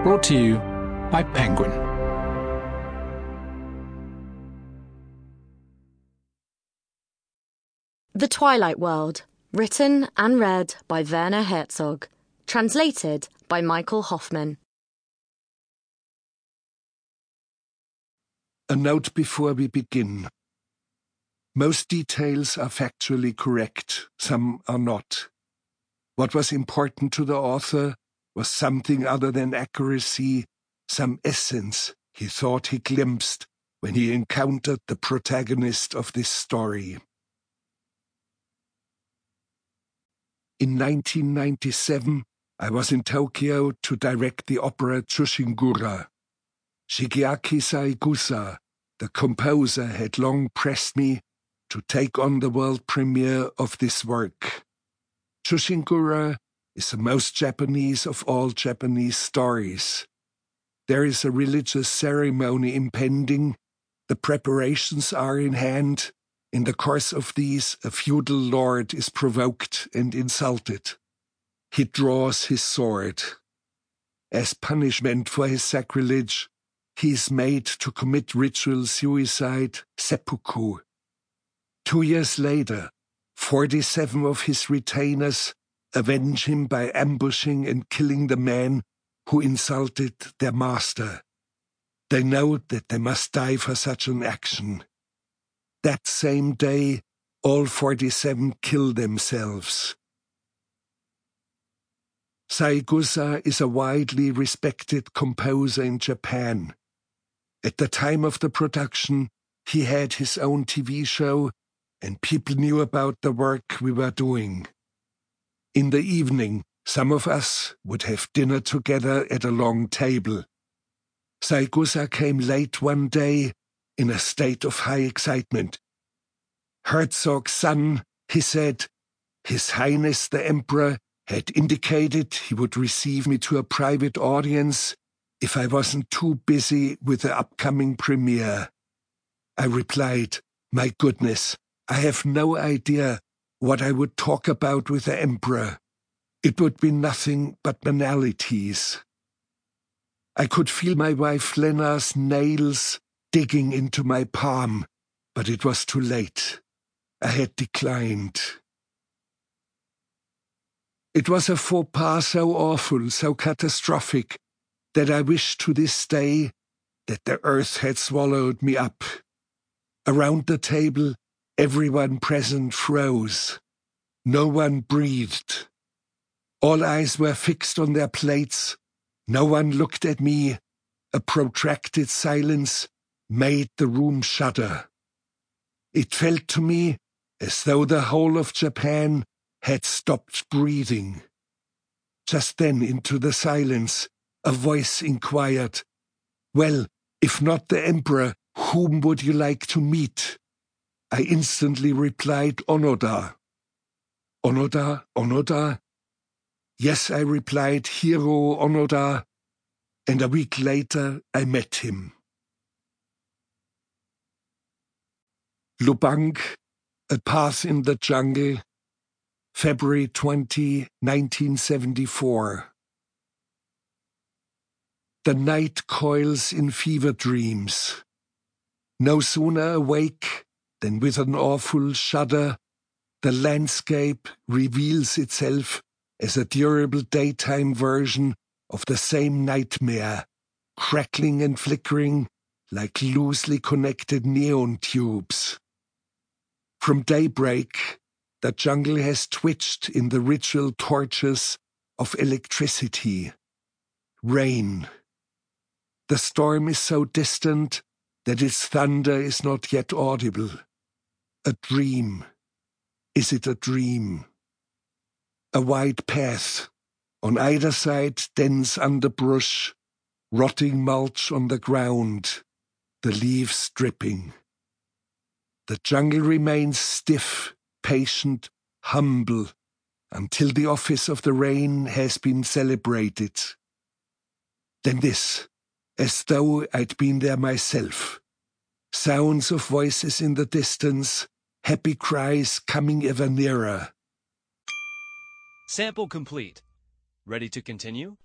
Brought to you by Penguin. The Twilight World, written and read by Werner Herzog, translated by Michael Hoffman. A note before we begin. Most details are factually correct, some are not. What was important to the author was something other than accuracy, some essence he thought he glimpsed when he encountered the protagonist of this story. In 1997, I was in Tokyo to direct the opera Chushingura. Shigeaki Saigusa, the composer, had long pressed me to take on the world premiere of this work. Chushingura is the most Japanese of all Japanese stories. There is a religious ceremony impending, the preparations are in hand. In the course of these, a feudal lord is provoked and insulted. He draws his sword. As punishment for his sacrilege, he is made to commit ritual suicide, seppuku. 2 years later, 47 of his retainers avenge him by ambushing and killing the man who insulted their master. They know that they must die for such an action. That same day, all 47 kill themselves. Saigusa is a widely respected composer in Japan. At the time of the production, he had his own TV show, and people knew about the work we were doing. In the evening, some of us would have dinner together at a long table. Saigusa came late one day in a state of high excitement. "Herzog's son," he said, "His Highness the Emperor had indicated he would receive me to a private audience if I wasn't too busy with the upcoming premiere." I replied, "My goodness, I have no idea what I would talk about with the Emperor. It would be nothing but banalities." I could feel my wife Lena's nails digging into my palm, but it was too late. I had declined. It was a faux pas so awful, so catastrophic, that I wish to this day that the earth had swallowed me up. Around the table, everyone present froze. No one breathed. All eyes were fixed on their plates. No one looked at me. A protracted silence made the room shudder. It felt to me as though the whole of Japan had stopped breathing. Just then, into the silence, a voice inquired, "Well, if not the Emperor, whom would you like to meet?" I instantly replied, "Onoda." "Onoda? Onoda?" "Yes," I replied, "Hiro Onoda." And a week later, I met him. Lubang, A Path in the Jungle, February 20, 1974. The night coils in fever dreams. No sooner awake than with an awful shudder, the landscape reveals itself as a durable daytime version of the same nightmare, crackling and flickering like loosely connected neon tubes. From daybreak, the jungle has twitched in the ritual torches of electricity. Rain. The storm is so distant that its thunder is not yet audible. A dream. Is it a dream? A wide path. On either side, dense underbrush, rotting mulch on the ground, the leaves dripping. The jungle remains stiff, patient, humble, until the office of the rain has been celebrated. Then this, as though I'd been there myself. Sounds of voices in the distance, happy cries coming ever nearer. Sample complete. Ready to continue?